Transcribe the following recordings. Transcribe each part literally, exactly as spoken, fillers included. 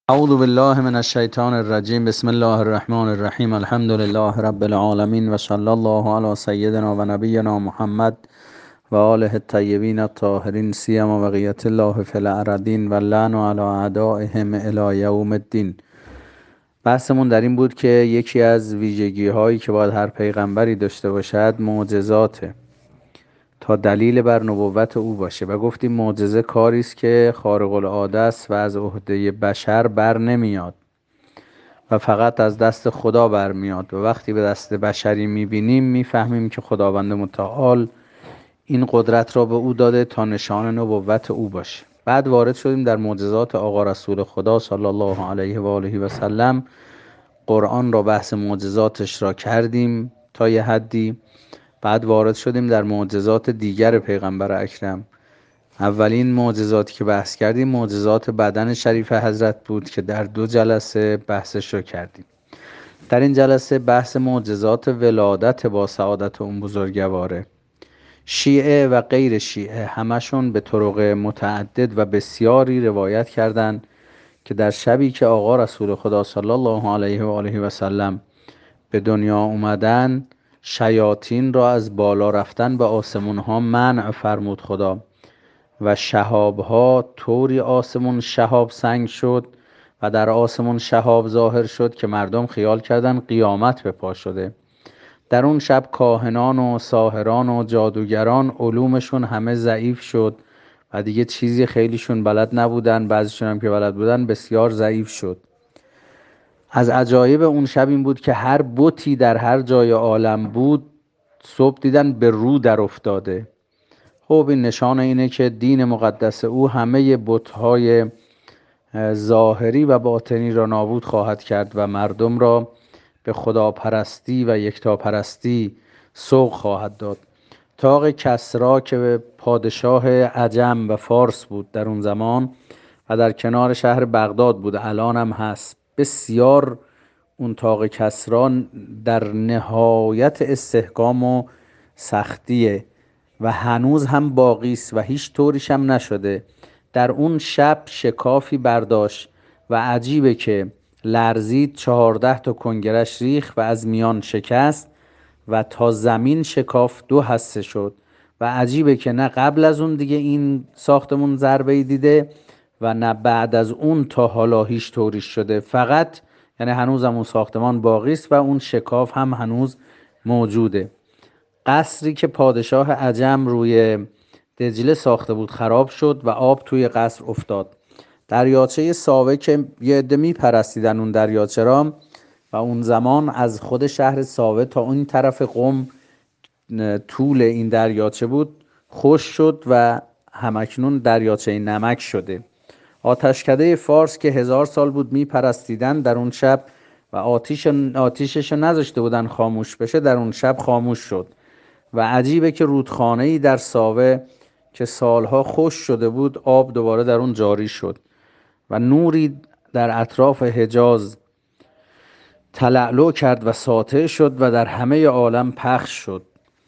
اعوذ بالله من الشیطان الرجیم. بسم الله الرحمن الرحیم. الحمد لله رب العالمین و صلی الله علی سیدنا و نبینا محمد و آله الطیبین الطاهرین سیما بقیت الله فی الارضین و لعن علی اعدائهم الی یوم الدین. بحثمون در این بود که یکی از ویژگی هایی که باید هر پیغمبری داشته باشد معجزاته تا دلیل بر نبوت او باشه، و گفتیم معجزه کاری است که خارق العاده است و از عهده بشر بر نمیاد و فقط از دست خدا برمیاد، و وقتی به دست بشری میبینیم میفهمیم که خداوند متعال این قدرت را به او داده تا نشان نبوت او باشه. بعد وارد شدیم در معجزات آقا رسول خدا صلی الله علیه و آله و سلم. قرآن را بحث معجزاتش را کردیم تا یه حدی. بعد وارد شدیم در معجزات دیگر پیغمبر اکرم. اولین معجزاتی که بحث کردیم معجزات بدن شریف حضرت بود که در دو جلسه بحثش رو کردیم. در این جلسه بحث معجزات ولادت با سعادت اون بزرگواره. شیعه و غیر شیعه همشون به طرق متعدد و بسیاری روایت کردند که در شبی که آقا رسول خدا صلی الله علیه و آله و سلم به دنیا اومدن، شیاطین را از بالا رفتن به آسمون ها منع فرمود خدا، و شهاب ها طوری آسمون شهاب سنگ شد و در آسمون شهاب ظاهر شد که مردم خیال کردن قیامت به پا شده. در اون شب کاهنان و ساحران و جادوگران علومشون همه ضعیف شد و دیگه چیزی خیلیشون بلد نبودن، بعضیشون هم که بلد بودن بسیار ضعیف شد. از عجایب اون شب این بود که هر بتی در هر جای عالم بود صبح دیدن به رو در افتاده. خب این نشانه اینه که دین مقدس او همه بت‌های ظاهری و باطنی را نابود خواهد کرد و مردم را به خداپرستی و یکتاپرستی سوق خواهد داد. طاق کسری که پادشاه عجم و فارس بود در اون زمان و در کنار شهر بغداد بود، الان هم هست، بسیار اون طاق کسری در نهایت استحکام و سختیه و هنوز هم باقی است و هیچ طوریش هم نشده. در اون شب شکافی برداشت و عجیبه که لرزید، چهارده تا کنگرش ریخ و از میان شکست و تا زمین شکاف دو حصه شد. و عجیبه که نه قبل از اون دیگه این ساختمون ضربه‌ای دیده و نه بعد از اون تا حالا هیچ طوریش شده. فقط یعنی هنوز هم اون ساختمان باقی است و اون شکاف هم هنوز موجوده. قصری که پادشاه عجم روی دجله ساخته بود خراب شد و آب توی قصر افتاد. دریاچه ساوه که یه عده میپرستیدن اون دریاچه را، و اون زمان از خود شهر ساوه تا اون طرف قم طول این دریاچه بود، خشک شد و همکنون دریاچه نمک شده. آتشکده فارس که هزار سال بود میپرستیدن در اون شب و آتیش آتیشش نذاشته بودن خاموش بشه، در اون شب خاموش شد. و عجیبه که رودخانه‌ای در ساوه که سالها خشک شده بود آب دوباره در اون جاری شد و نوری در اطراف حجاز تلألؤ کرد و ساطع شد و در همه عالم پخش شد.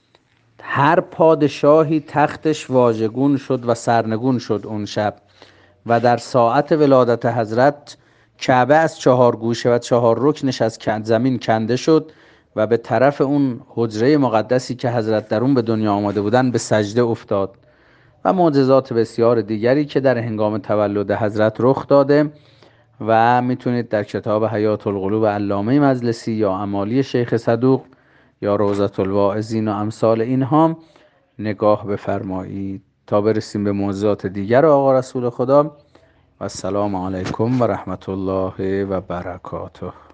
هر پادشاهی تختش واژگون شد و سرنگون شد اون شب. و در ساعت ولادت حضرت کعبه از چهار گوشه و چهار رکنش از زمین کنده شد و به طرف اون حجره مقدسی که حضرت در اون به دنیا آمده بودن به سجده افتاد. و معجزات بسیار دیگری که در هنگام تولد حضرت رخ داده و میتونید در کتاب حیات القلوب علامه مجلسی یا امالی شیخ صدوق یا روضة الواعظین و امثال اینها نگاه بفرمایید تا برسیم به معجزات دیگر آقا رسول خدا. و السلام علیکم و رحمت الله و برکاته.